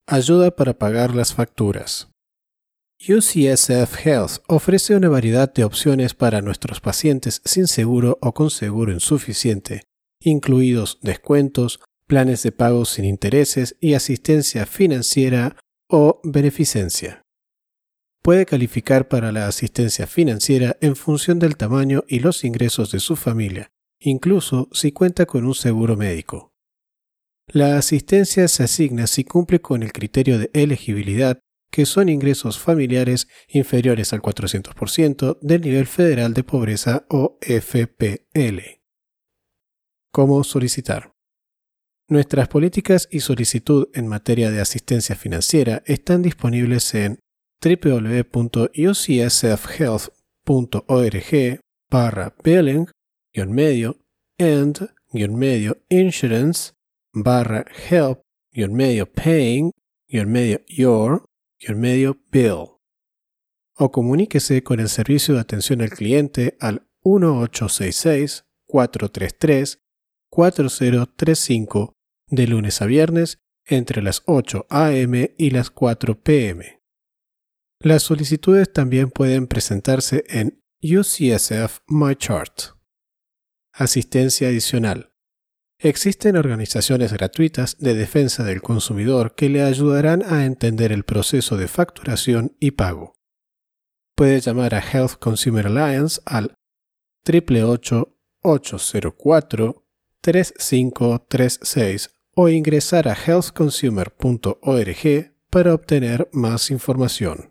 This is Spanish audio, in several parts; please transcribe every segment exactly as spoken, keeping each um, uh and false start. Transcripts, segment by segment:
Ayuda para pagar las facturas. U C S F Health ofrece una variedad de opciones para nuestros pacientes sin seguro o con seguro insuficiente, incluidos descuentos, planes de pago sin intereses y asistencia financiera o beneficencia. Puede calificar para la asistencia financiera en función del tamaño y los ingresos de su familia, incluso si cuenta con un seguro médico. La asistencia se asigna si cumple con el criterio de elegibilidad, que son ingresos familiares inferiores al cuatrocientos por ciento del nivel federal de pobreza o F P L. ¿Cómo solicitar? Nuestras políticas y solicitud en materia de asistencia financiera están disponibles en w w w punto u c s f health punto org barra billing guión medio and guión medio insurance barra help guión medio paying guión medio your guión medio bill. O comuníquese con el servicio de atención al cliente al uno ocho seis seis, cuatro tres tres, cuatro cero tres cinco de lunes a viernes entre las ocho a eme y las cuatro pe eme. Las solicitudes también pueden presentarse en U C S F MyChart. Asistencia adicional. Existen organizaciones gratuitas de defensa del consumidor que le ayudarán a entender el proceso de facturación y pago. Puede llamar a Health Consumer Alliance al ocho ocho ocho cero cuatro, tres cinco tres seis o ingresar a health consumer punto org para obtener más información.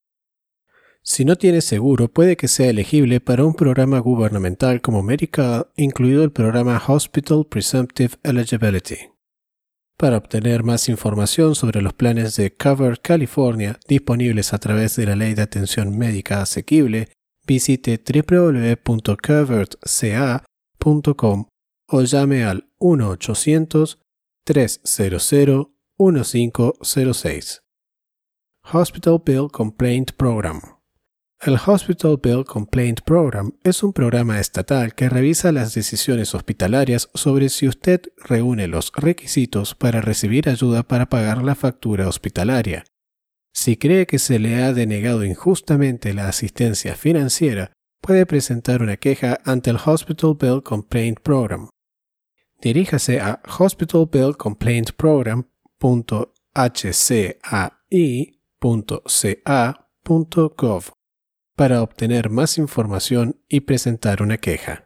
Si no tiene seguro, puede que sea elegible para un programa gubernamental como Medicaid, incluido el programa Hospital Presumptive Eligibility. Para obtener más información sobre los planes de Covered California disponibles a través de la Ley de Atención Médica Asequible, visite w w w punto covered c a punto com o llame al uno ochocientos, tres cero cero, uno cinco cero seis. Hospital Bill Complaint Program. El Hospital Bill Complaint Program es un programa estatal que revisa las decisiones hospitalarias sobre si usted reúne los requisitos para recibir ayuda para pagar la factura hospitalaria. Si cree que se le ha denegado injustamente la asistencia financiera, puede presentar una queja ante el Hospital Bill Complaint Program. Diríjase a hospital bill complaint program punto h c a i punto c a punto gov para obtener más información y presentar una queja.